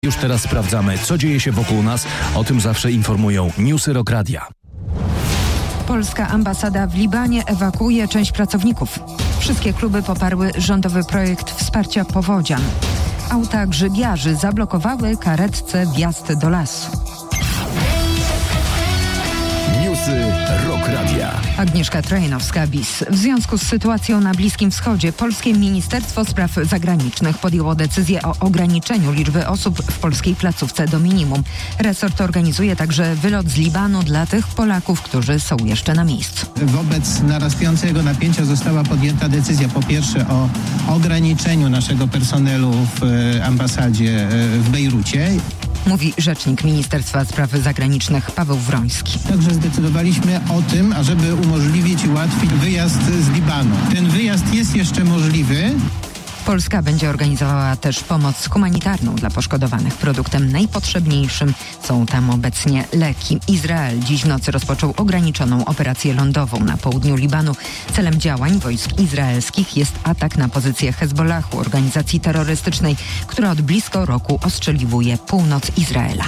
Już teraz sprawdzamy, co dzieje się wokół nas. O tym zawsze informują Newsy Rock Radia. Polska ambasada w Libanie ewakuuje część pracowników. Wszystkie kluby poparły rządowy projekt wsparcia powodzian. Auta grzybiarzy zablokowały karetce wjazd do lasu. Newsy Rock Radia. Agnieszka Trojanowska-Bis. W związku z sytuacją na Bliskim Wschodzie polskie Ministerstwo Spraw Zagranicznych podjęło decyzję o ograniczeniu liczby osób w polskiej placówce do minimum. Resort organizuje także wylot z Libanu dla tych Polaków, którzy są jeszcze na miejscu. Wobec narastającego napięcia została podjęta decyzja po pierwsze o ograniczeniu naszego personelu w ambasadzie w Bejrucie. Mówi rzecznik Ministerstwa Spraw Zagranicznych Paweł Wroński. Także zdecydowaliśmy o tym, ażeby umożliwić i ułatwić wyjazd z Libanu. Ten wyjazd jest jeszcze możliwy. Polska będzie organizowała też pomoc humanitarną dla poszkodowanych. Produktem najpotrzebniejszym są tam obecnie leki. Izrael dziś w nocy rozpoczął ograniczoną operację lądową na południu Libanu. Celem działań wojsk izraelskich jest atak na pozycję Hezbollahu, organizacji terrorystycznej, która od blisko roku ostrzeliwuje północ Izraela.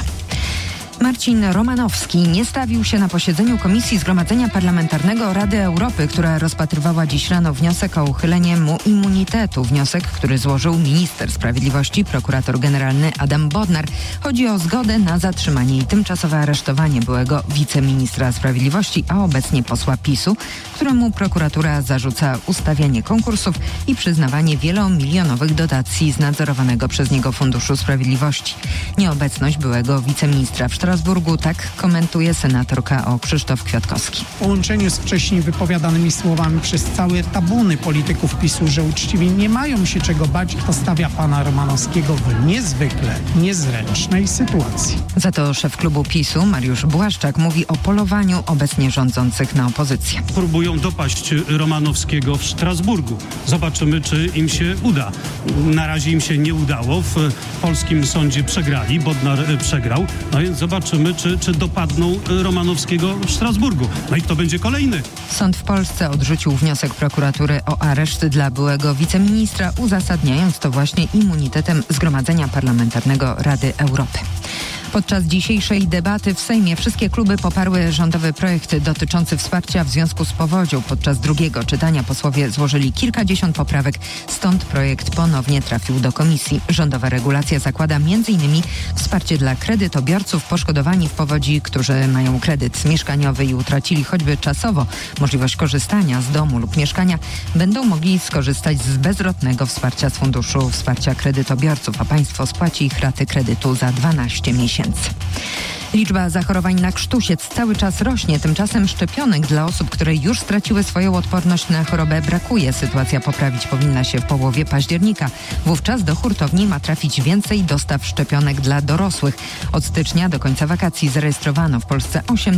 Marcin Romanowski nie stawił się na posiedzeniu Komisji Zgromadzenia Parlamentarnego Rady Europy, która rozpatrywała dziś rano wniosek o uchylenie mu immunitetu. Wniosek, który złożył minister sprawiedliwości, prokurator generalny Adam Bodnar. Chodzi o zgodę na zatrzymanie i tymczasowe aresztowanie byłego wiceministra sprawiedliwości, a obecnie posła PiS-u, któremu prokuratura zarzuca ustawianie konkursów i przyznawanie wielomilionowych dotacji z nadzorowanego przez niego Funduszu Sprawiedliwości. Nieobecność byłego wiceministra w Strasburgu, tak komentuje senatorka O. Krzysztof Kwiatkowski. W połączeniu z wcześniej wypowiadanymi słowami przez całe tabuny polityków PiS-u, że uczciwi nie mają się czego bać, postawia pana Romanowskiego w niezwykle niezręcznej sytuacji. Za to szef klubu PiS-u Mariusz Błaszczak mówi o polowaniu obecnie rządzących na opozycję. Próbują dopaść Romanowskiego w Strasburgu. Zobaczymy, czy im się uda. Na razie im się nie udało. W polskim sądzie przegrali. Bodnar przegrał. No więc zobaczymy, czy dopadną Romanowskiego w Strasburgu. No i to będzie kolejny. Sąd w Polsce odrzucił wniosek prokuratury o areszt dla byłego wiceministra, uzasadniając to właśnie immunitetem Zgromadzenia Parlamentarnego Rady Europy. Podczas dzisiejszej debaty w Sejmie wszystkie kluby poparły rządowy projekt dotyczący wsparcia w związku z powodzią. Podczas drugiego czytania posłowie złożyli kilkadziesiąt poprawek, stąd projekt ponownie trafił do komisji. Rządowa regulacja zakłada m.in. wsparcie dla kredytobiorców poszkodowani w powodzi, którzy mają kredyt mieszkaniowy i utracili choćby czasowo możliwość korzystania z domu lub mieszkania, będą mogli skorzystać z bezzwrotnego wsparcia z Funduszu Wsparcia Kredytobiorców, a państwo spłaci ich raty kredytu za 12 miesięcy. Liczba zachorowań na krztusiec cały czas rośnie, tymczasem szczepionek dla osób, które już straciły swoją odporność na chorobę brakuje. Sytuacja poprawić powinna się w połowie października. Wówczas do hurtowni ma trafić więcej dostaw szczepionek dla dorosłych. Od stycznia do końca wakacji zarejestrowano w Polsce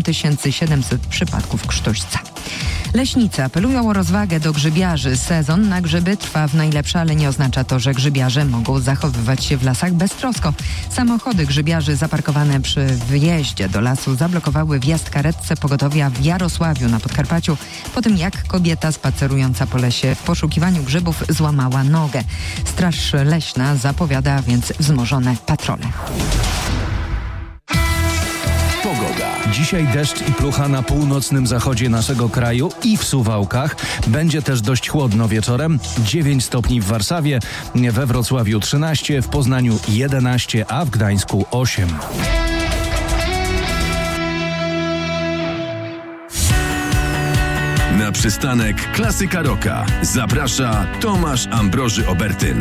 8700 przypadków krztuśca. Leśnicy apelują o rozwagę do grzybiarzy. Sezon na grzyby trwa w najlepsze, ale nie oznacza to, że grzybiarze mogą zachowywać się w lasach beztrosko. Samochody grzybiarzy zaparkowane przy wyjeździe do lasu zablokowały wjazd karetce pogotowia w Jarosławiu na Podkarpaciu po tym, jak kobieta spacerująca po lesie w poszukiwaniu grzybów złamała nogę. Straż Leśna zapowiada więc wzmożone patrole. Pogoda. Dzisiaj deszcz i plucha na północnym zachodzie naszego kraju i w Suwałkach. Będzie też dość chłodno wieczorem. 9 stopni w Warszawie, we Wrocławiu 13, w Poznaniu 11, a w Gdańsku 8. Na przystanek Klasyka Rocka zaprasza Tomasz Ambroży Obertyn.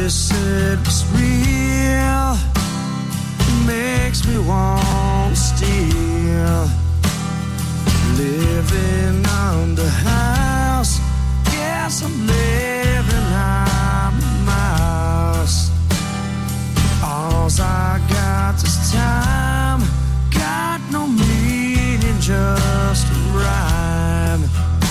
they said was real makes me want to steal. Living on the house, yes, I'm living on the mouse. All I got is time, got no meaning, just a rhyme.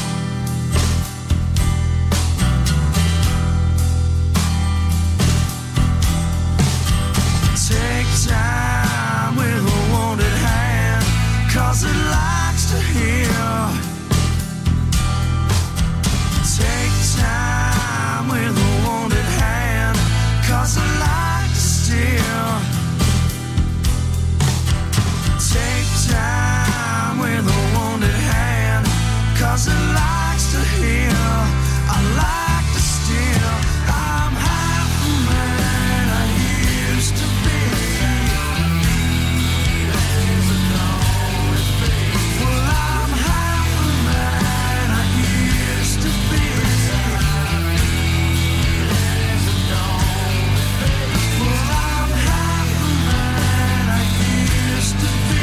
Take time with a wanted hand, 'cause it likes to heal. Take time with a wanted hand, 'cause it likes to steal. Take time with a wanted hand, 'cause it likes to heal. I like to steal. I'm half the man I used to be. Well, I'm half the man I used to be. Well, I'm half the man I used to be.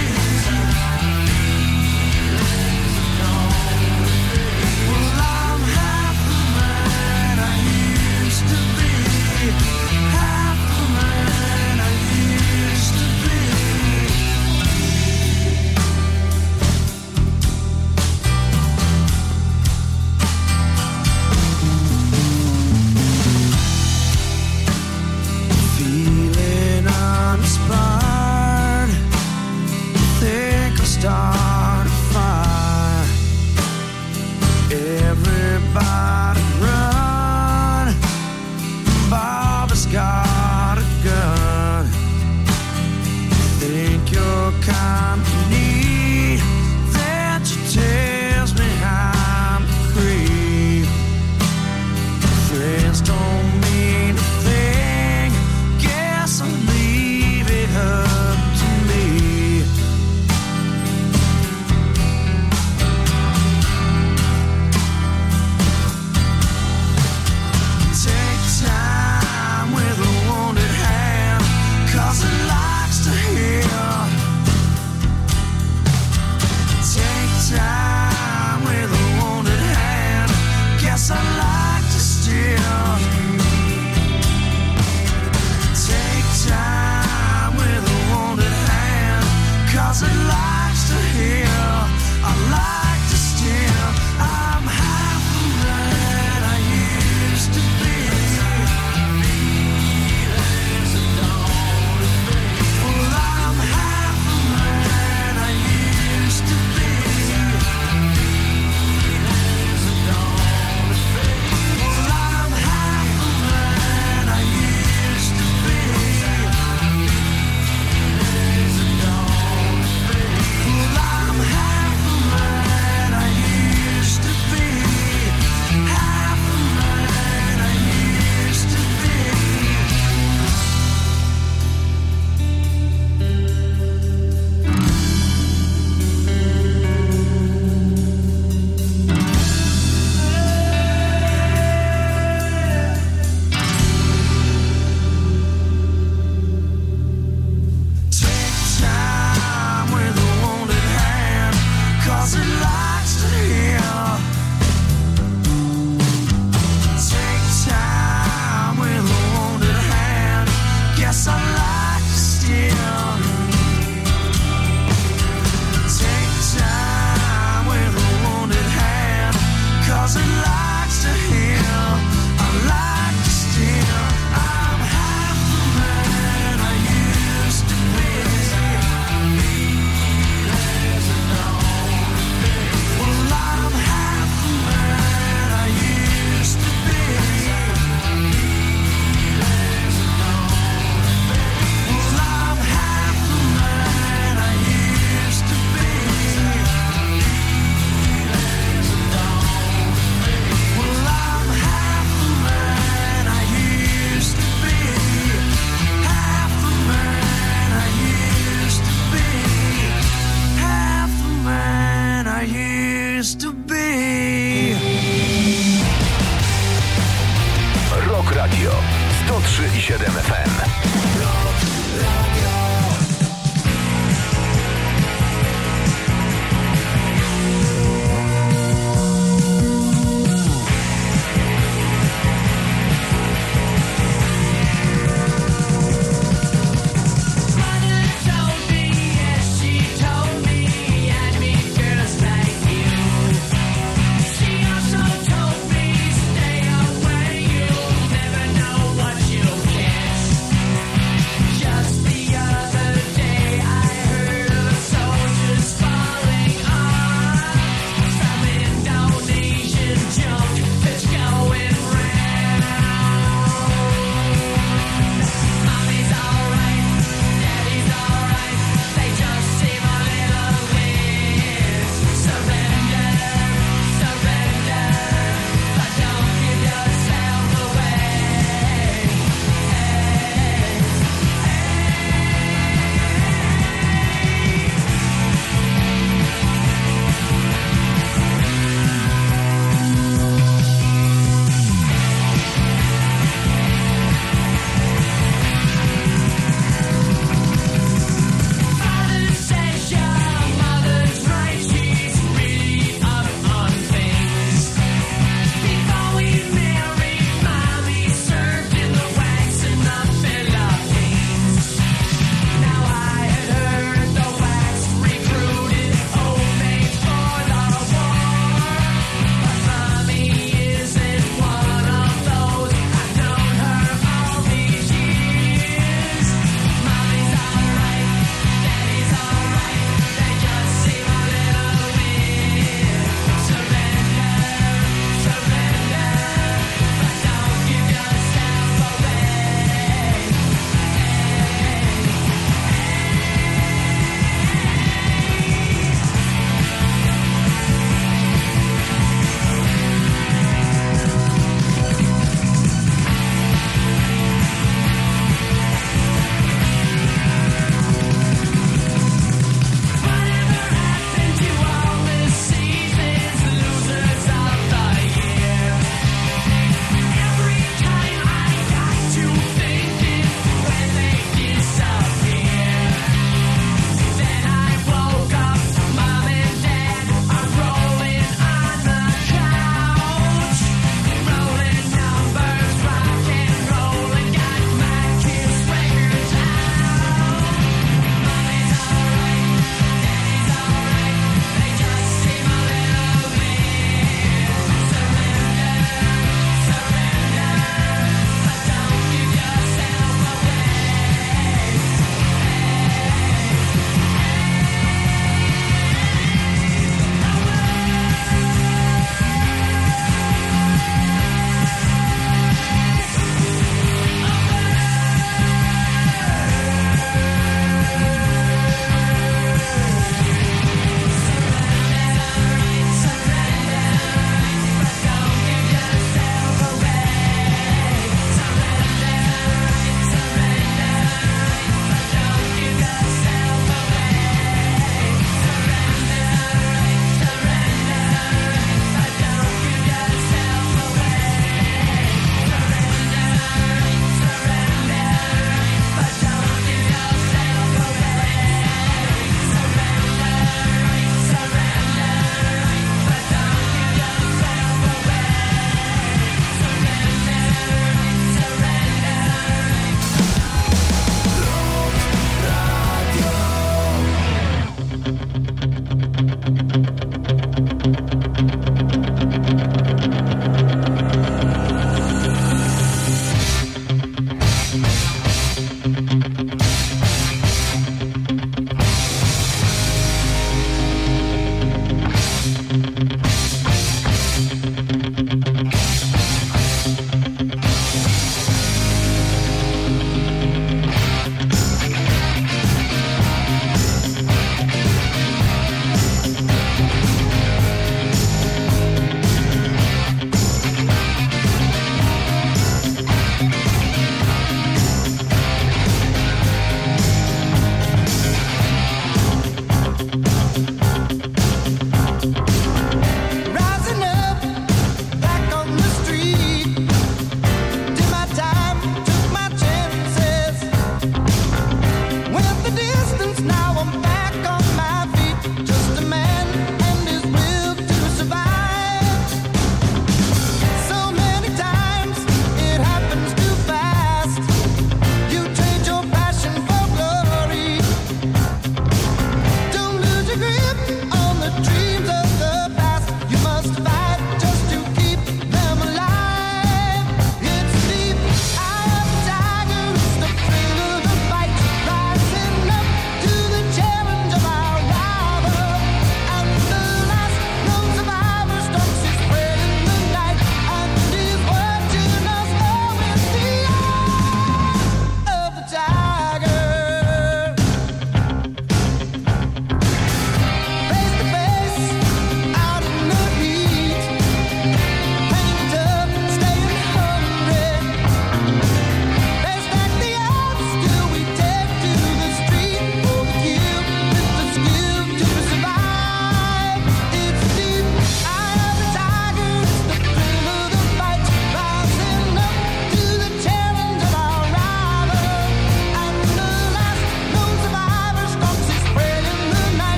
Well, I'm half the man I used to be. Half the man I used to be. Feeling uninspired, think I'll start a fire. Everybody run, Bobby's got a gun. Think you're company, that you tells me I'm a creep. Friends don't mean a thing, guess I'll leave it up to me. Take time with a wanted hand, 'cause it likes to heal. Take time with a wanted hand, guess I like to steal. Take time with a wanted hand, 'cause it likes to heal. I like to steal. I'm half the man I used to be. Well, I'm half the man I used to be. Well, I'm half the man I used to be. Well, I'm half the man I used to be. Half the man I used to be. Take time with a wanted hand, 'cause it likes to heal. Take time with a wanted hand, guess I like to steal. Take time with a wanted hand, 'cause it likes to heal. I like to steal. I'm half the man I used to be. Well, I'm half the man I used to be. Well, I'm half the man I used to be. 106,7 FM. Stay away, you'll never know what you'll get.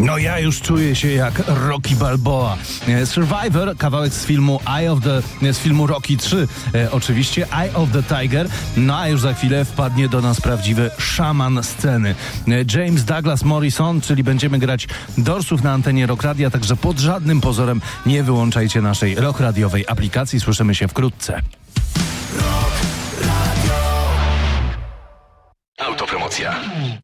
No ja już czuję się jak Rocky Balboa. Survivor, kawałek z filmu Rocky 3, oczywiście, Eye of the Tiger. No a już za chwilę wpadnie do nas prawdziwy szaman sceny. James Douglas Morrison, czyli będziemy grać dorsów na antenie Rock Radia, także pod żadnym pozorem nie wyłączajcie naszej Rock Radiowej aplikacji. Słyszymy się wkrótce. Autopromocja.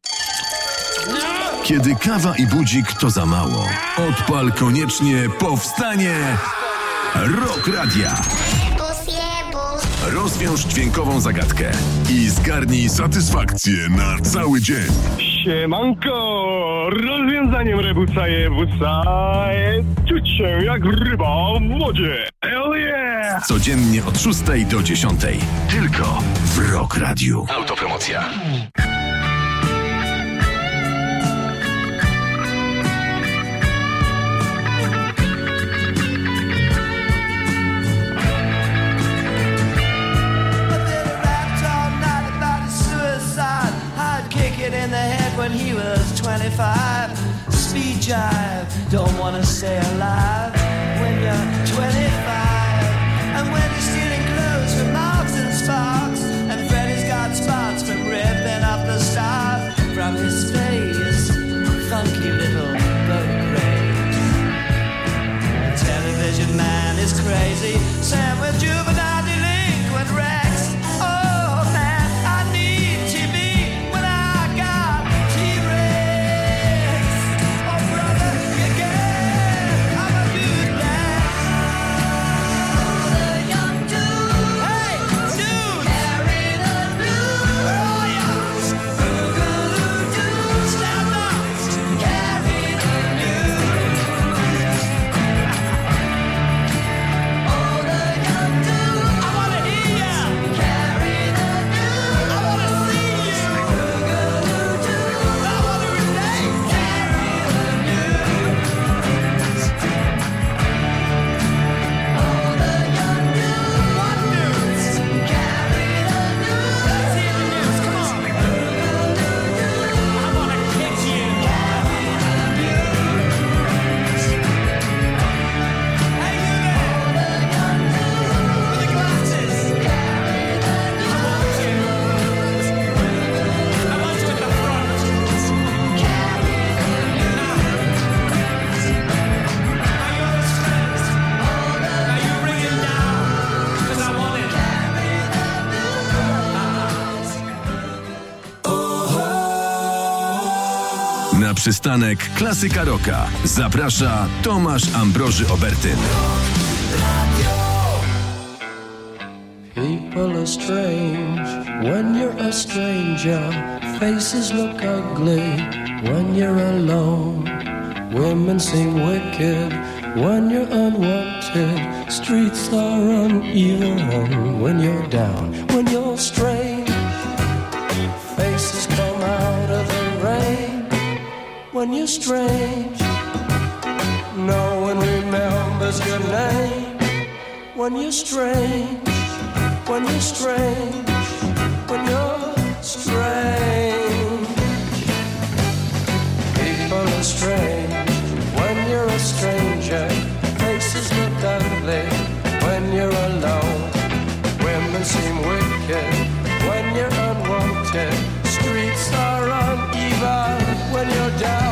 Kiedy kawa i budzik to za mało, odpal koniecznie powstanie Rock Radia. Rozwiąż dźwiękową zagadkę i zgarnij satysfakcję na cały dzień. Siemanko! Rozwiązaniem rebusa jest czuć się jak ryba w wodzie. Hell yeah! Codziennie od 6 do 10. Tylko w Rock Radiu. Autopromocja. In the head when he was 25. Speed jive, don't wanna stay alive when you're 25. And when you're stealing clothes from Marks and Sparks, and Freddy's got spots from ripping up the stars from his face. Funky little boat race. The television man is crazy. Sam with juvenile delinquent Rex. Oh man, I need TV. Na przystanek Klasyka Rocka zaprasza Tomasz Ambroży Obertyn. People are strange when you're a stranger. Faces look ugly when you're alone. Women seem wicked when you're unwanted. Streets are uneven when you're down. When you're strange, faces come out of the rain. When you're strange, no one remembers your name. When you're strange, when you're strange, when you're strange. People are strange when you're a stranger. Faces look ugly when you're alone. Women seem wicked when you're unwanted. Streets are uneven when you're down.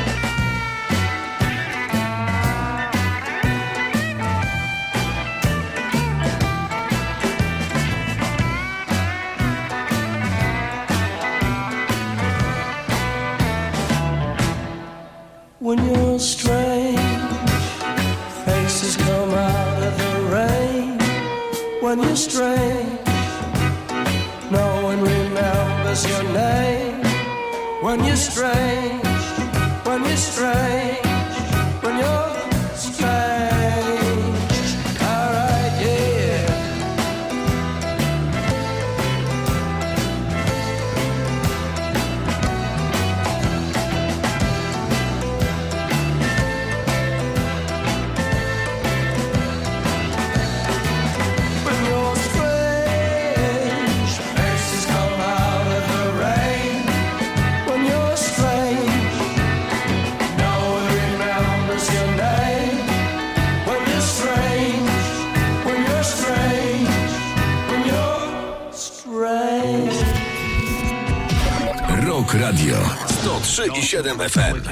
When you're strange, faces come out of the rain. When you're strange, no one remembers your name. When you're strange, when you're strange, when you're strange. All right, yeah. When you're strange, faces come out of the rain. When you're strange, no Rock Radio 103,7 FM.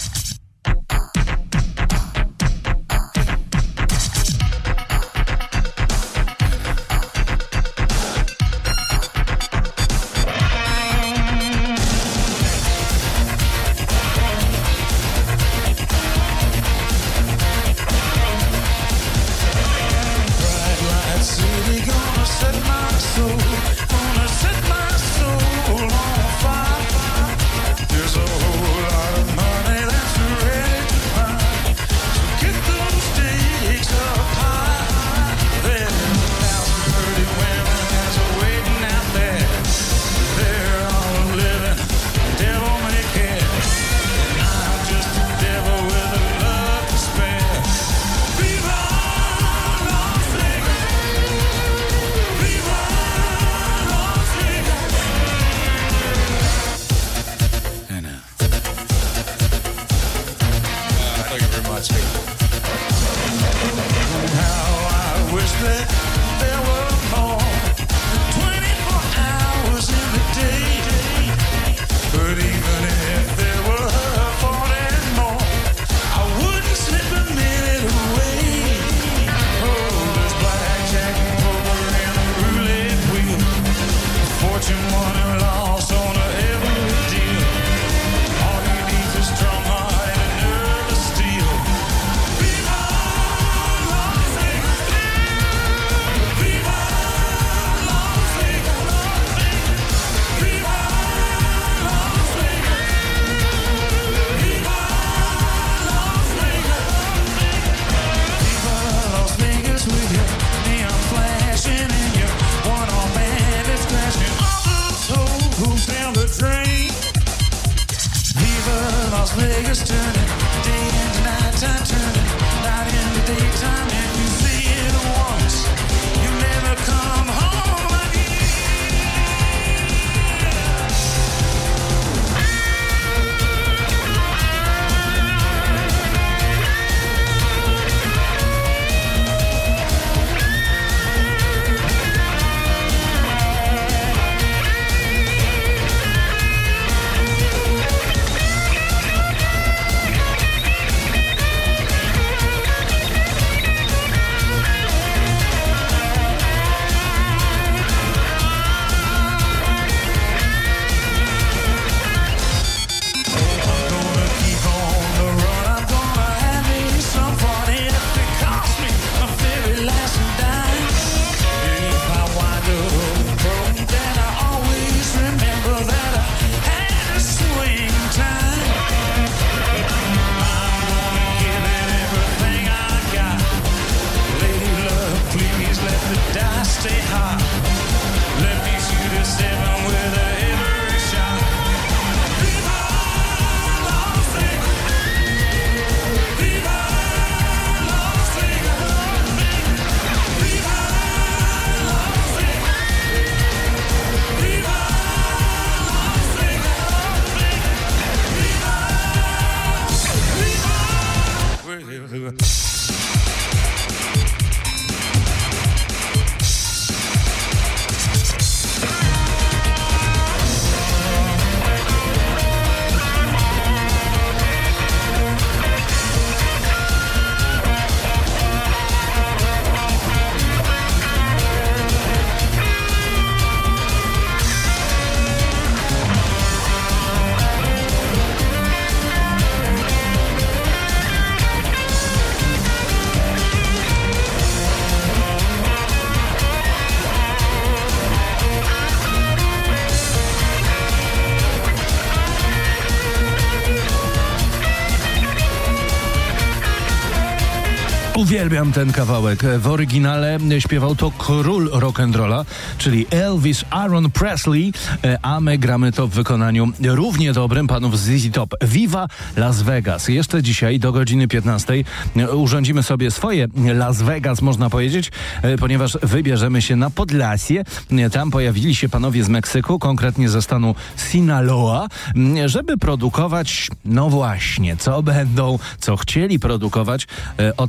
Uwielbiam ten kawałek. W oryginale śpiewał to król rock'n'rolla, czyli Elvis Aaron Presley, a my gramy to w wykonaniu równie dobrym panów z ZZ Top. Viva Las Vegas. Jeszcze dzisiaj do godziny 15 urządzimy sobie swoje Las Vegas, można powiedzieć, ponieważ wybierzemy się na Podlasie. Tam pojawili się panowie z Meksyku, konkretnie ze stanu Sinaloa, żeby produkować, no właśnie, co będą, co chcieli produkować. O tym opowiem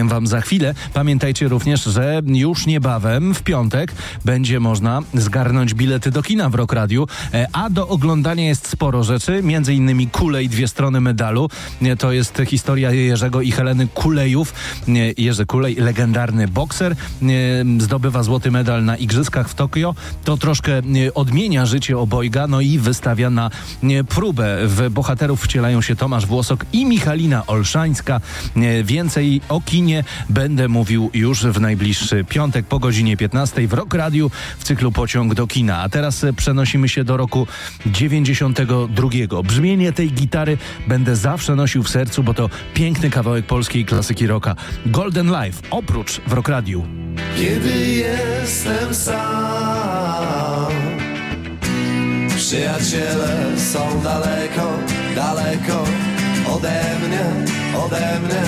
Powiem wam za chwilę. Pamiętajcie również, że już niebawem w piątek będzie można zgarnąć bilety do kina w Rock Radiu, a do oglądania jest sporo rzeczy, między innymi Kule i dwie strony medalu. To jest historia Jerzego i Heleny Kulejów. Jerzy Kulej, legendarny bokser, zdobywa złoty medal na igrzyskach w Tokio. To troszkę odmienia życie obojga, no i wystawia na próbę. W bohaterów wcielają się Tomasz Włosok i Michalina Olszańska. Więcej o kinie będę mówił już w najbliższy piątek po godzinie 15 w Rock Radiu w cyklu Pociąg do kina. A teraz przenosimy się do roku 92. Brzmienie tej gitary będę zawsze nosił w sercu, bo to piękny kawałek polskiej klasyki rocka. Golden Life, oprócz w Rock Radiu. Kiedy jestem sam, przyjaciele są daleko, daleko ode mnie.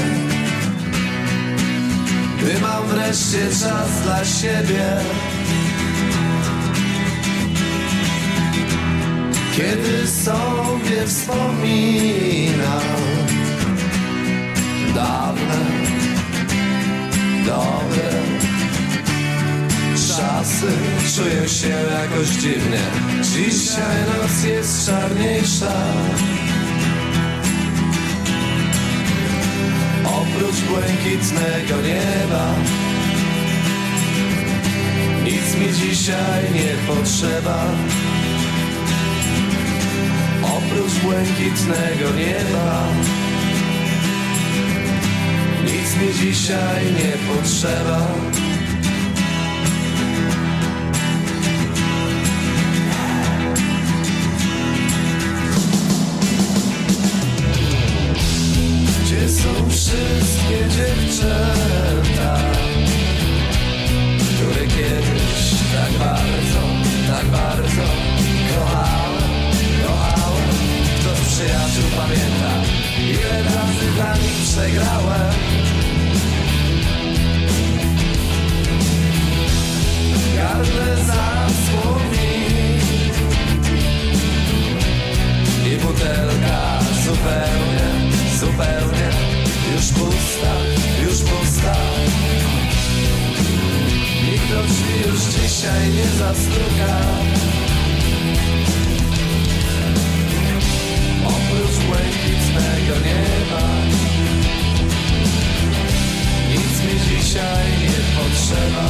Gdy mam wreszcie czas dla siebie, kiedy sobie wspominam dawne, dobre czasy, czuję się jakoś dziwnie. Dzisiaj noc jest czarniejsza. Oprócz błękitnego nieba nic mi dzisiaj nie potrzeba. Oprócz błękitnego nieba nic mi dzisiaj nie potrzeba. Gdzie są wszystkie dziewczęta, które kiedyś tak bardzo kochałem? Kto z przyjaciół pamięta, ile razy dla nich przegrałem? Gardle zasłoni i butelka zupełnie już pusta. Nikt do drzwi już dzisiaj nie zastuka. Oprócz błękitnego nieba nic mi dzisiaj nie potrzeba.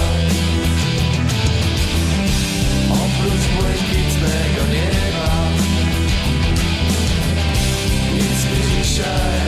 Oprócz błękitnego nieba nic mi dzisiaj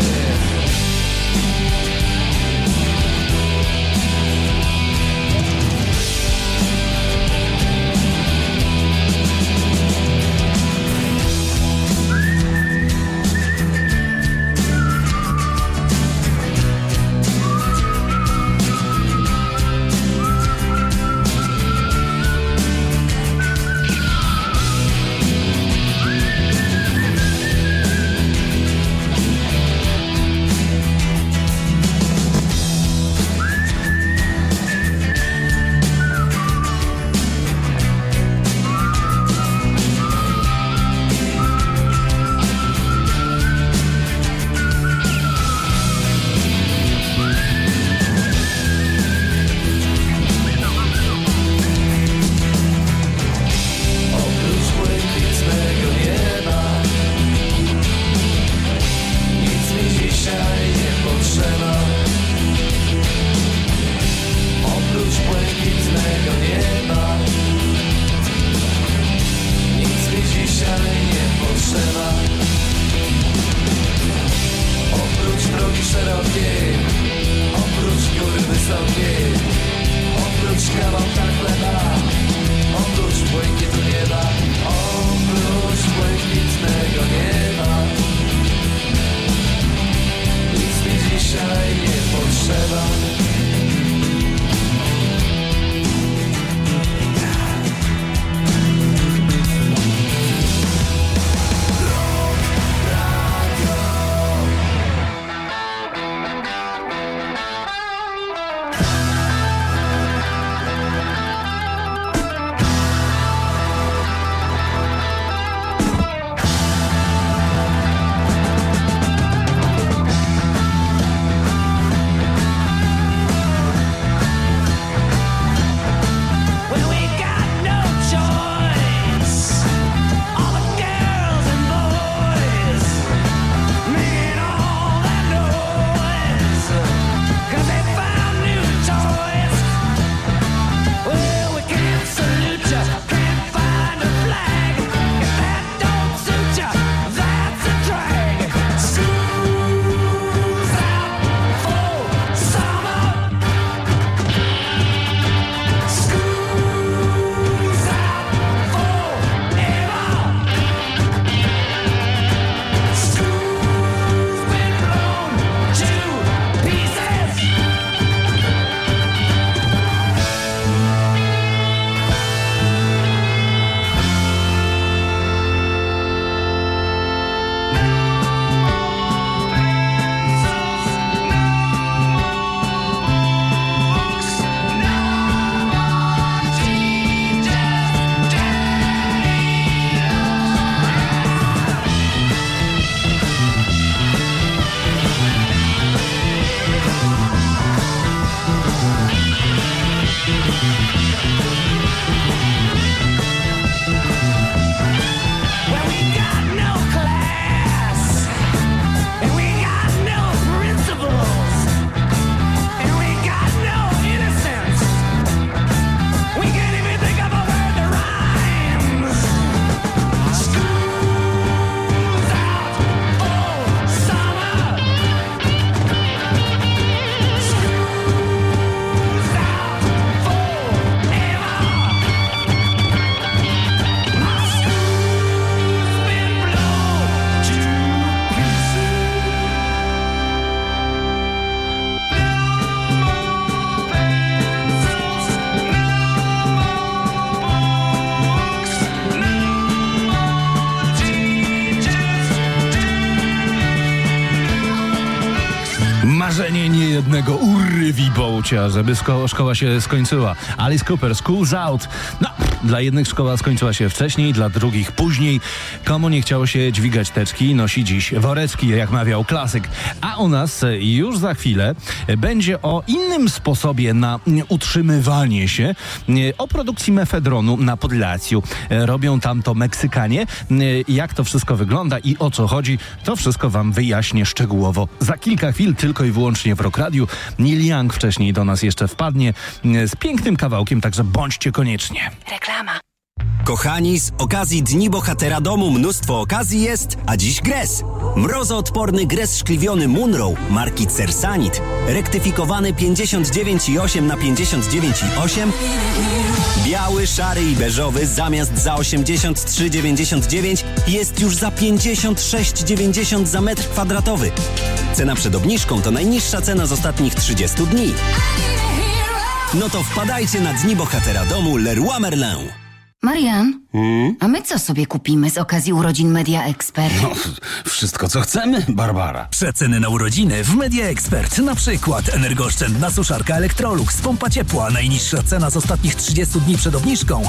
marzenie niejednego urwibołcia, żeby szkoła się skończyła. Alice Cooper, School's Out. No, dla jednych szkoła skończyła się wcześniej, dla drugich później. Komu nie chciało się dźwigać teczki, nosi dziś woreczki, jak mawiał klasyk. A u nas już za chwilę będzie o innym sposobie na utrzymywanie się, o produkcji mefedronu na Podlasiu. Robią tam to Meksykanie. Jak to wszystko wygląda i o co chodzi, to wszystko wam wyjaśnię szczegółowo za kilka chwil, tylko i wyłącznie w Rock Radiu. Neil Young wcześniej do nas jeszcze wpadnie z pięknym kawałkiem, także bądźcie koniecznie. Reklama. Kochani, z okazji Dni Bohatera Domu mnóstwo okazji jest, a dziś Gres. Mrozoodporny Gres szkliwiony Munro marki Cersanit, rektyfikowany 59,8 na 59,8, biały, szary i beżowy zamiast za 83,99 jest już za 56,90 za metr kwadratowy. Cena przed obniżką to najniższa cena z ostatnich 30 dni. No to wpadajcie na Dni Bohatera Domu Leroy Merlin. Marian, a my co sobie kupimy z okazji urodzin Media Expert? No, wszystko co chcemy, Barbara. Przeceny na urodziny w Media Expert. Na przykład energooszczędna suszarka Electrolux, pompa ciepła. Najniższa cena z ostatnich 30 dni przed obniżką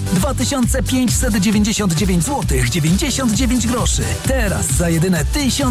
2599 zł 99 groszy. Teraz za jedyne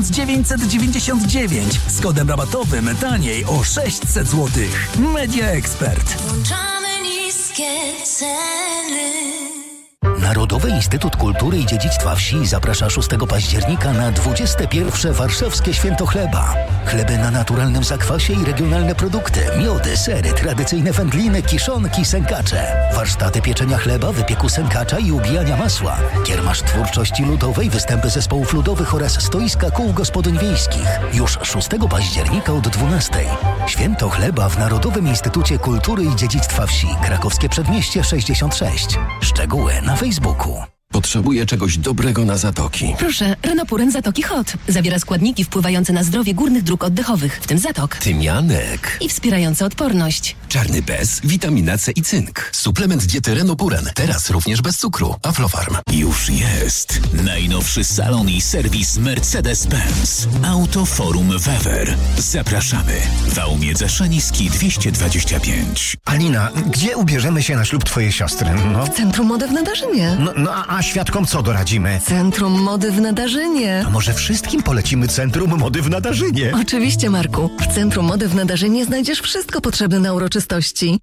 1999 z kodem rabatowym taniej o 600 zł. Media Expert. Włączamy niskie ceny. Narodowy Instytut Kultury i Dziedzictwa Wsi zaprasza 6 października na 21. Warszawskie Święto Chleba. Chleby na naturalnym zakwasie i regionalne produkty, miody, sery, tradycyjne wędliny, kiszonki, sękacze. Warsztaty pieczenia chleba, wypieku sękacza i ubijania masła. Kiermasz twórczości ludowej, występy zespołów ludowych oraz stoiska kół gospodyń wiejskich. Już 6 października od 12. Święto Chleba w Narodowym Instytucie Kultury i Dziedzictwa Wsi. Krakowskie Przedmieście 66. Szczegóły na Facebooku. Potrzebuję czegoś dobrego na zatoki. Proszę, Renopuren Zatoki Hot. Zawiera składniki wpływające na zdrowie górnych dróg oddechowych, w tym zatok. Tymianek. I wspierające odporność. Czarny bez, witamina C i cynk. Suplement diety Renopuren. Teraz również bez cukru. Aflofarm. Już jest najnowszy salon i serwis Mercedes-Benz. Autoforum Wewer. Zapraszamy. Wałmiedze Szaniski 225. Alina, gdzie ubierzemy się na ślub twojej siostry? No. W Centrum Mody w Nadarzynie. A świadkom co doradzimy? Centrum Mody w Nadarzynie. A może wszystkim polecimy Centrum Mody w Nadarzynie? Oczywiście, Marku. W Centrum Mody w Nadarzynie znajdziesz wszystko potrzebne na uroczystości.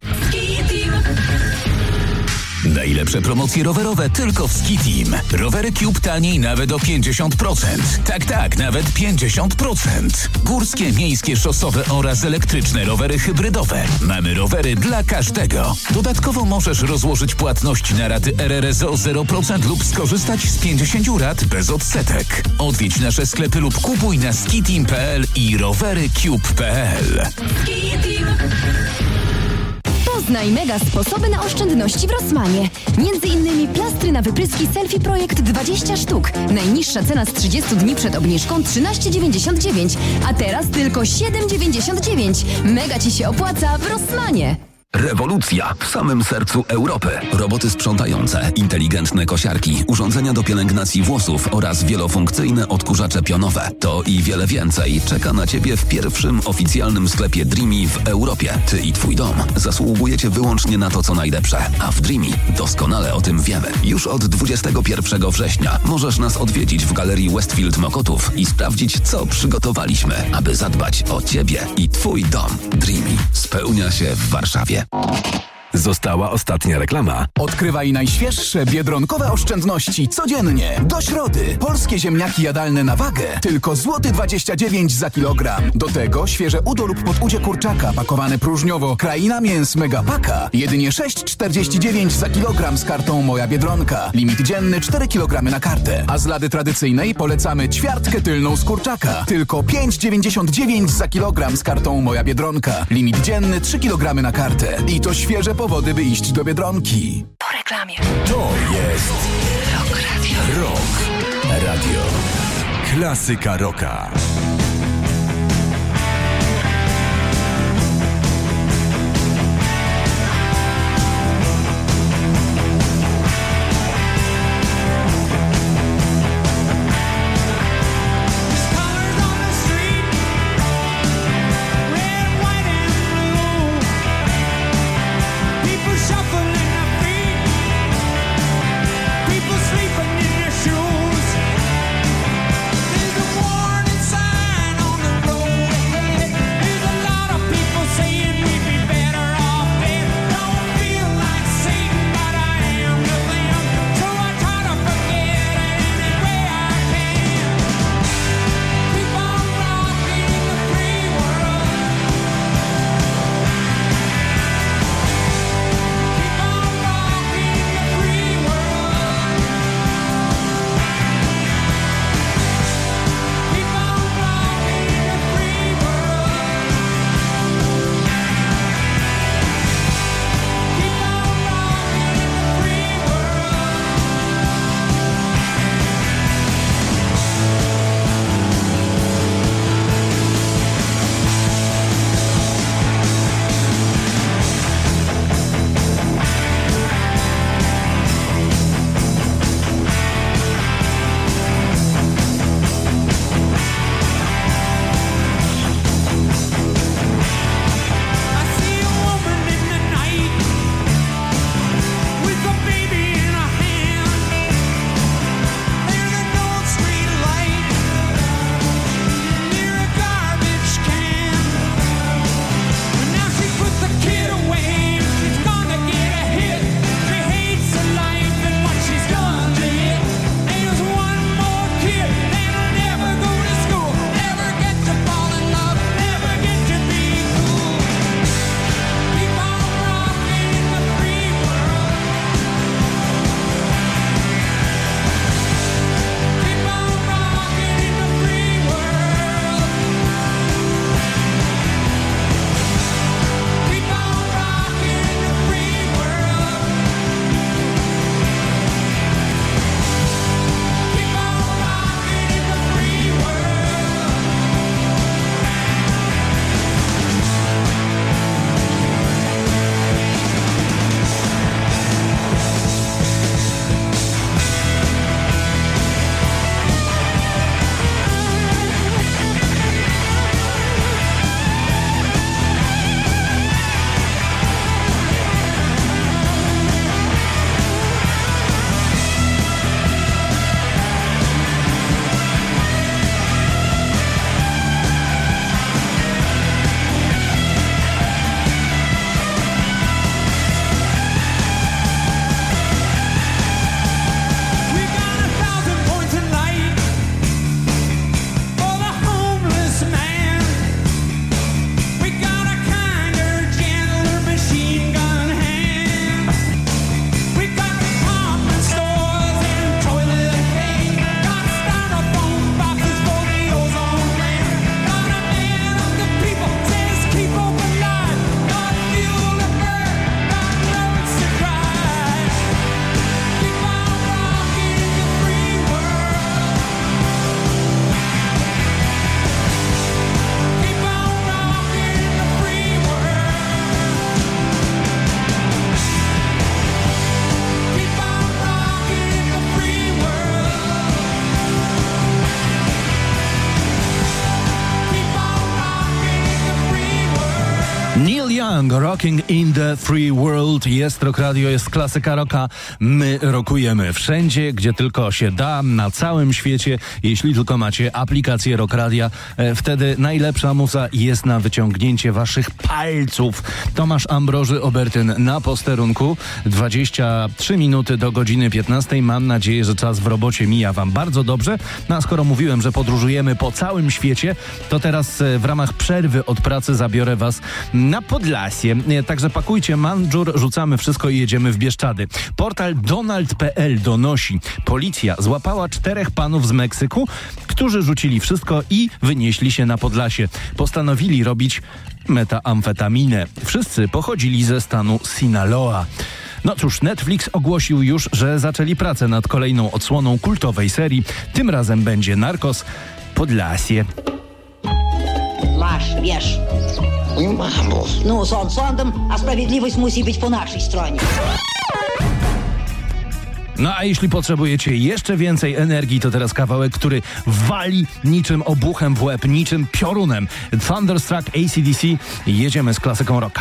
Najlepsze promocje rowerowe tylko w Ski Team. Rowery Cube taniej nawet o 50%. Tak, nawet 50%. Górskie, miejskie, szosowe oraz elektryczne rowery hybrydowe. Mamy rowery dla każdego. Dodatkowo możesz rozłożyć płatności na raty RRSO 0% lub skorzystać z 50 rat bez odsetek. Odwiedź nasze sklepy lub kupuj na skiteam.pl i rowerycube.pl. Poznaj mega sposoby na oszczędności w Rossmanie. Między innymi plastry na wypryski Selfie Projekt 20 sztuk. Najniższa cena z 30 dni przed obniżką 13,99, a teraz tylko 7,99. Mega Ci się opłaca w Rossmanie. Rewolucja w samym sercu Europy. Roboty sprzątające, inteligentne kosiarki, urządzenia do pielęgnacji włosów oraz wielofunkcyjne odkurzacze pionowe. To i wiele więcej czeka na Ciebie w pierwszym oficjalnym sklepie Dreamy w Europie. Ty i Twój dom zasługujecie wyłącznie na to, co najlepsze. A w Dreamy doskonale o tym wiemy. Już od 21 września możesz nas odwiedzić w Galerii Westfield Mokotów i sprawdzić, co przygotowaliśmy, aby zadbać o Ciebie i Twój dom. Dreamy spełnia się w Warszawie. Została ostatnia reklama. Odkrywaj najświeższe biedronkowe oszczędności codziennie. Do środy. Polskie ziemniaki jadalne na wagę. Tylko złoty 29 za kilogram. Do tego świeże udo lub podudzie kurczaka pakowane próżniowo. Kraina mięs Megapaka. Jedynie 6,49 za kilogram z kartą Moja Biedronka. Limit dzienny 4 kg na kartę. A z lady tradycyjnej polecamy ćwiartkę tylną z kurczaka. Tylko 5,99 za kilogram z kartą Moja Biedronka. Limit dzienny 3 kg na kartę. I to świeże powody, by iść do Biedronki. Po reklamie. To jest Rock Radio. Rock Radio. Klasyka rocka. Red Armstrong, Rocking in the Free World. Jest Rock Radio, jest klasyka rocka. My rokujemy wszędzie, gdzie tylko się da, na całym świecie. Jeśli tylko macie aplikację Rock Radia, wtedy najlepsza muza jest na wyciągnięcie waszych palców. Tomasz Ambroży Obertyn na posterunku. 23 minuty do godziny 15. Mam nadzieję, że czas w robocie mija wam bardzo dobrze. No a skoro mówiłem, że podróżujemy po całym świecie, to teraz w ramach przerwy od pracy zabiorę was na Podlasie. Także pakujcie mandżur, rzucamy wszystko i jedziemy w Bieszczady. Portal Donald.pl donosi: policja złapała 4 panów z Meksyku, którzy rzucili wszystko i wynieśli się na Podlasie. Postanowili robić metamfetaminę. Wszyscy pochodzili ze stanu Sinaloa. No cóż, Netflix ogłosił już, że zaczęli pracę nad kolejną odsłoną kultowej serii. Tym razem będzie Narcos Podlasie. Masz, wiesz. No, sądem, a sprawiedliwość musi być po naszej stronie. No a jeśli potrzebujecie jeszcze więcej energii, to teraz kawałek, który wali niczym obuchem w łeb, niczym piorunem. Thunderstruck AC/DC. Jedziemy z klasyką rocka.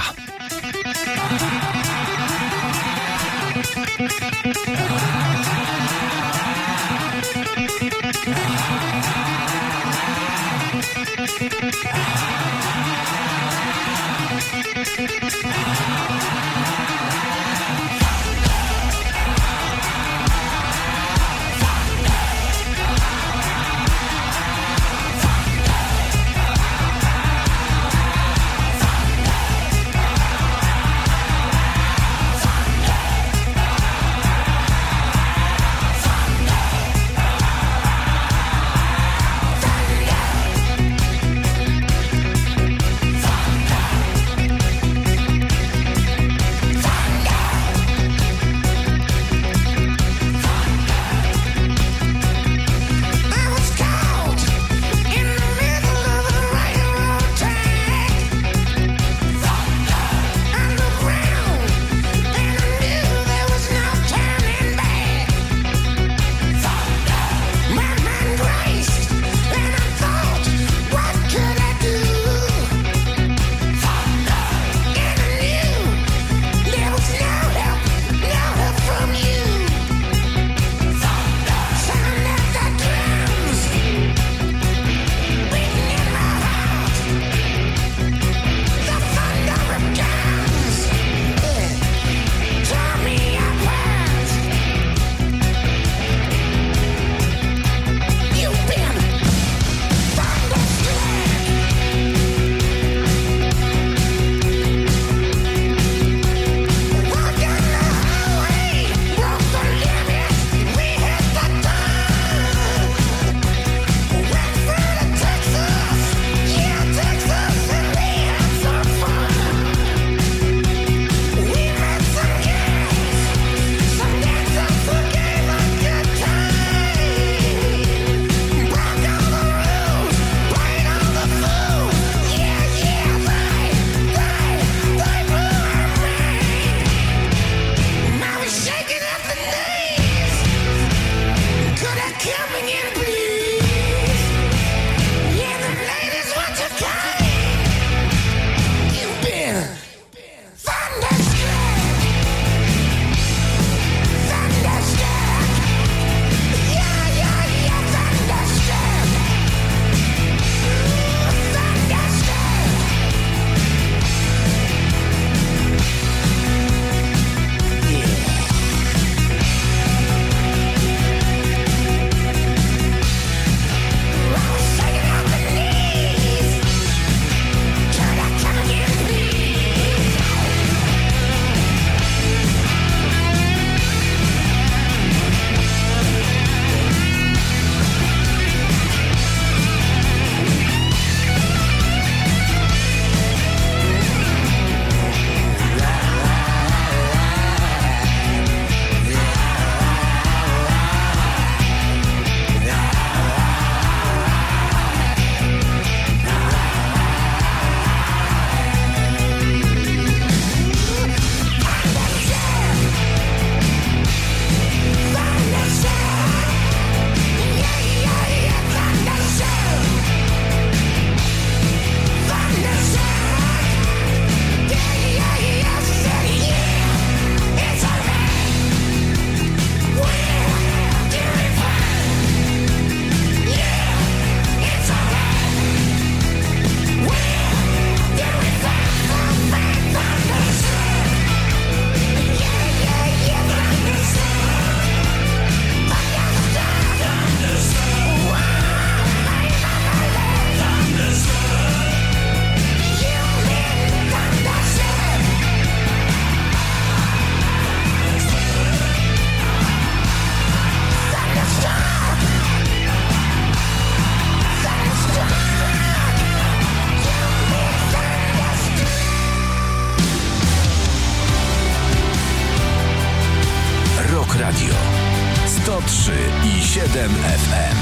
7 FM.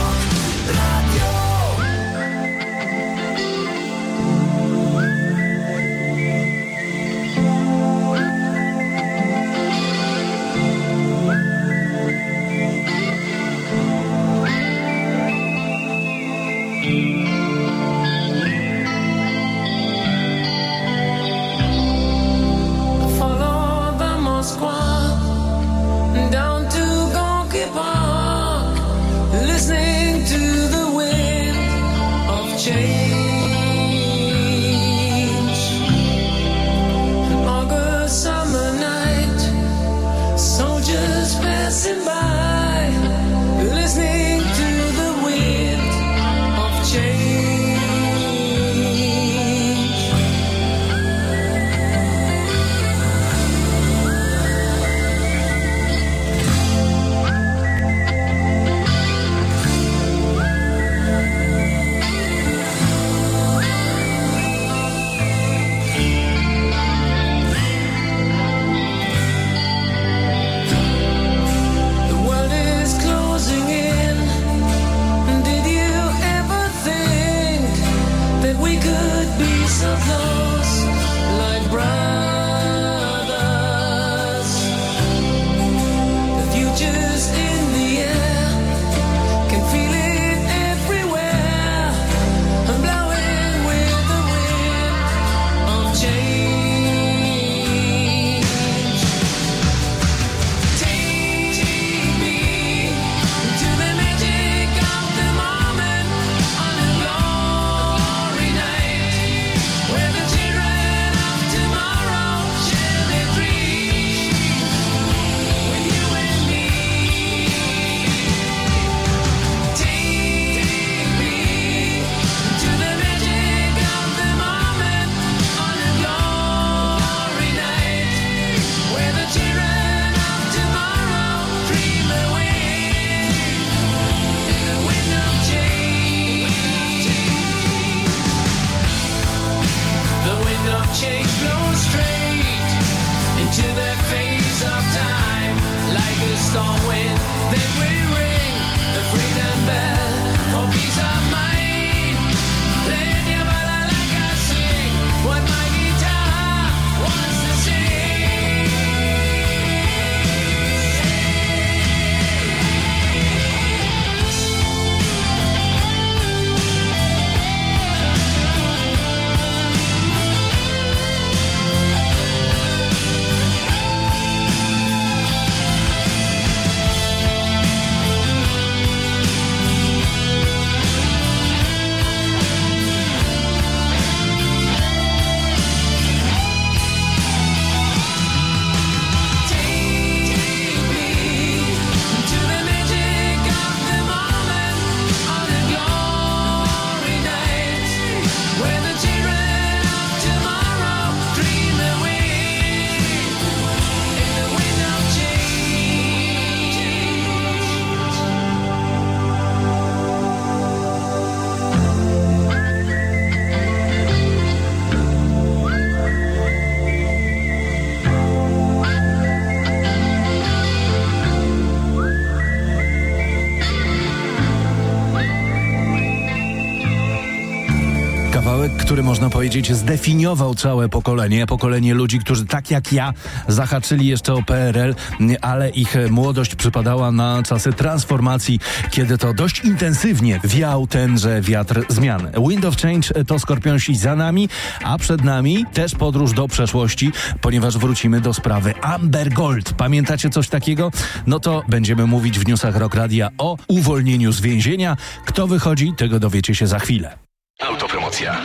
Który można powiedzieć zdefiniował całe pokolenie ludzi, którzy tak jak ja zahaczyli jeszcze o PRL, ale ich młodość przypadała na czasy transformacji, kiedy to dość intensywnie wiał tenże wiatr zmian. Wind of Change to Skorpionsi za nami, a przed nami też podróż do przeszłości, ponieważ wrócimy do sprawy Amber Gold. Pamiętacie coś takiego? No to będziemy mówić w newsach Rock Radia o uwolnieniu z więzienia. Kto wychodzi, tego dowiecie się za chwilę. Autopromocja.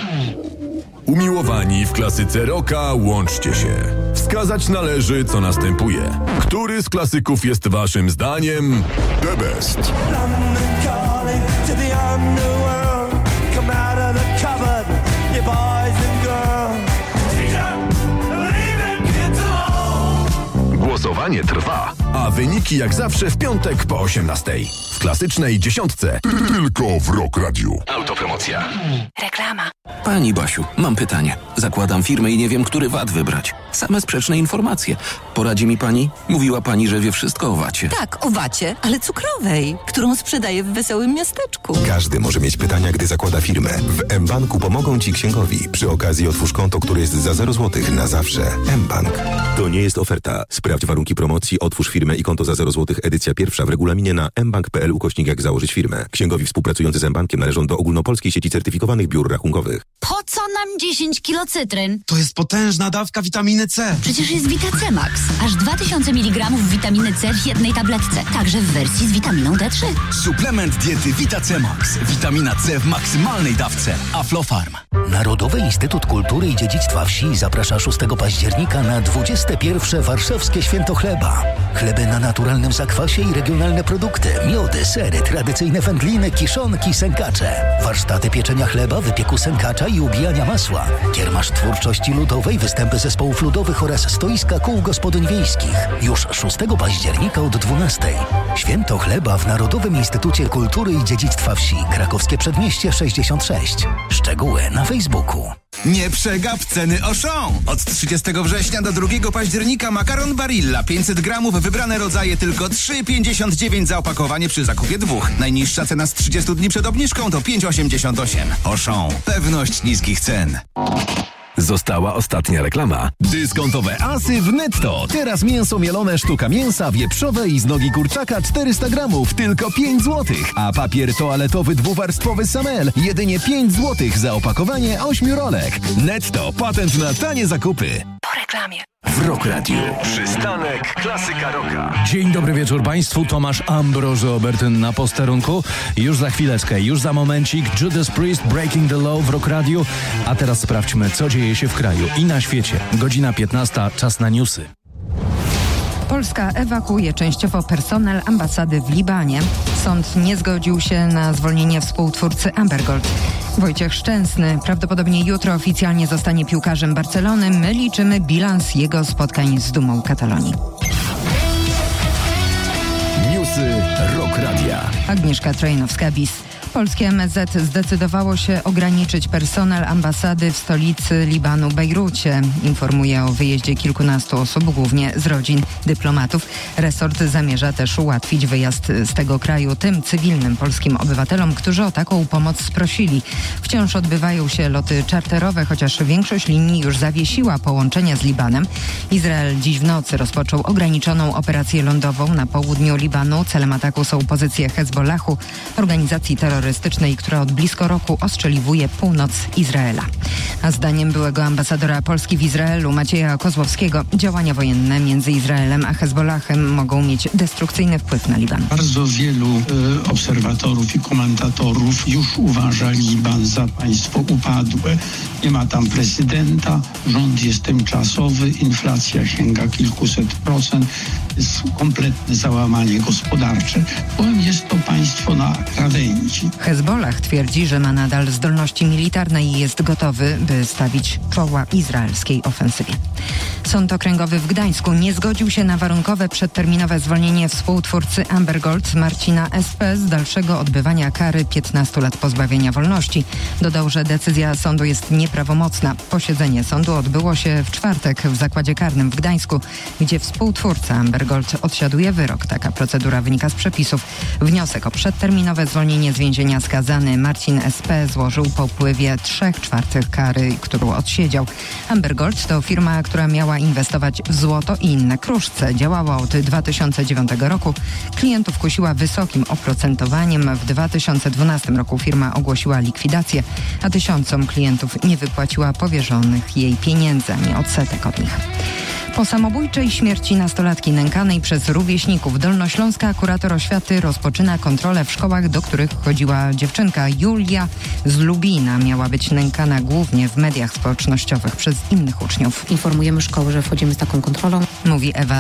Umiłowani w klasyce rocka, łączcie się. Wskazać należy, co następuje. Który z klasyków jest waszym zdaniem the best? Głosowanie trwa, A wyniki jak zawsze w piątek po 18. W klasycznej dziesiątce. Tylko w Rock Radio. Autopromocja. Reklama. Pani Basiu, mam pytanie. Zakładam firmę i nie wiem, który VAT wybrać. Same sprzeczne informacje. Poradzi mi pani? Mówiła pani, że wie wszystko o VAT-ie. Tak, o VAT-ie, ale cukrowej, którą sprzedaję w wesołym miasteczku. Każdy może mieć pytania, gdy zakłada firmę. W mBanku pomogą Ci księgowi. Przy okazji otwórz konto, które jest za 0 zł na zawsze. mBank. To nie jest oferta. Sprawdź warunki promocji, otwórz firmę i konto za 0 zł. Edycja pierwsza w regulaminie na mbank.pl/jak założyć firmę. Księgowi współpracujący z mBankiem należą do ogólnopolskiej sieci certyfikowanych biur rachunkowych. Po co nam 10 kilo cytryn? To jest potężna dawka witaminy C. Przecież jest Vita C Max. Aż 2000 mg witaminy C w jednej tabletce. Także w wersji z witaminą D3. Suplement diety Vita C Max. Witamina C w maksymalnej dawce. Aflofarm. Narodowy Instytut Kultury i Dziedzictwa Wsi zaprasza 6 października na 21. Warszawskie Święto Chleba. Chleby na naturalnym zakwasie i regionalne produkty. Miody, sery, tradycyjne wędliny, kiszonki, sękacze. Warsztaty pieczenia chleba, wypieku sękacza i ubijania masła. Kiermasz twórczości ludowej, występy zespołów ludowych oraz stoiska kół gospodyń wiejskich. Już 6 października od 12. Święto Chleba w Narodowym Instytucie Kultury i Dziedzictwa Wsi. Krakowskie Przedmieście 66. Szczegóły na Facebooku. Nie przegap ceny Auchan. Od 30 września do 2 października makaron Barilla 500 gramów, wybrane rodzaje tylko 3,59 za opakowanie przy zakupie 2. Najniższa cena z 30 dni przed obniżką to 5,88. Auchan. Pewność niskich cen. Została ostatnia reklama. Dyskontowe asy w Netto. Teraz mięso mielone sztuka mięsa wieprzowe i z nogi kurczaka 400 gramów, tylko 5 zł. A papier toaletowy dwuwarstwowy Samel, jedynie 5 zł za opakowanie 8 rolek. Netto. Patent na tanie zakupy. Po reklamie. W Rock Radio. Przystanek Klasyka Rocka. Dzień dobry wieczór Państwu. Tomasz Ambroży Obertyn na posterunku. Już za chwileczkę, już za momencik Judas Priest, Breaking the Law w Rock Radio. A teraz sprawdźmy, co dzieje się w kraju i na świecie. Godzina 15, czas na newsy. Polska ewakuuje częściowo personel ambasady w Libanie. Sąd nie zgodził się na zwolnienie współtwórcy Amber Gold. Wojciech Szczęsny prawdopodobnie jutro oficjalnie zostanie piłkarzem Barcelony. My liczymy bilans jego spotkań z dumą Katalonii. Newsy Rock Radia. Agnieszka Trojanowska-Bis. Polskie MSZ zdecydowało się ograniczyć personel ambasady w stolicy Libanu, Bejrucie. Informuje o wyjeździe kilkunastu osób, głównie z rodzin dyplomatów. Resort zamierza też ułatwić wyjazd z tego kraju tym cywilnym polskim obywatelom, którzy o taką pomoc prosili. Wciąż odbywają się loty czarterowe, chociaż większość linii już zawiesiła połączenia z Libanem. Izrael dziś w nocy rozpoczął ograniczoną operację lądową na południu Libanu. Celem ataku są pozycje Hezbollahu, organizacji terrorystycznej, która od blisko roku ostrzeliwuje północ Izraela. A zdaniem byłego ambasadora Polski w Izraelu Macieja Kozłowskiego działania wojenne między Izraelem a Hezbollahem mogą mieć destrukcyjny wpływ na Liban. Bardzo wielu obserwatorów i komentatorów już uważa Liban za państwo upadłe. Nie ma tam prezydenta, rząd jest tymczasowy, inflacja sięga kilkuset procent, jest kompletne załamanie gospodarcze. Powiem, jest to państwo na krawędzi. Hezbollah twierdzi, że ma nadal zdolności militarne i jest gotowy, by stawić czoła izraelskiej ofensywie. Sąd Okręgowy w Gdańsku nie zgodził się na warunkowe przedterminowe zwolnienie współtwórcy Amber Gold Marcina S.P. z dalszego odbywania kary 15 lat pozbawienia wolności. Dodał, że decyzja sądu jest nieprawomocna. Posiedzenie sądu odbyło się w czwartek w zakładzie karnym w Gdańsku, gdzie współtwórca Amber Gold odsiaduje wyrok. Taka procedura wynika z przepisów. Wniosek o przedterminowe zwolnienie z więzienia skazany Marcin S.P. złożył po upływie 3/4 kary, którą odsiedział. Amber Gold to firma, która miała inwestować w złoto i inne kruszce. Działała od 2009 roku. Klientów kusiła wysokim oprocentowaniem. W 2012 roku firma ogłosiła likwidację, a tysiącom klientów nie wypłaciła powierzonych jej pieniędzy, ani odsetek od nich. Po samobójczej śmierci nastolatki nękanej przez rówieśników dolnośląska kurator oświaty rozpoczyna kontrolę w szkołach, do których chodziła dziewczynka. Julia z Lubina miała być nękana głównie w mediach społecznościowych przez innych uczniów. Informujemy szkoły, że wchodzimy z taką kontrolą. Mówi Ewa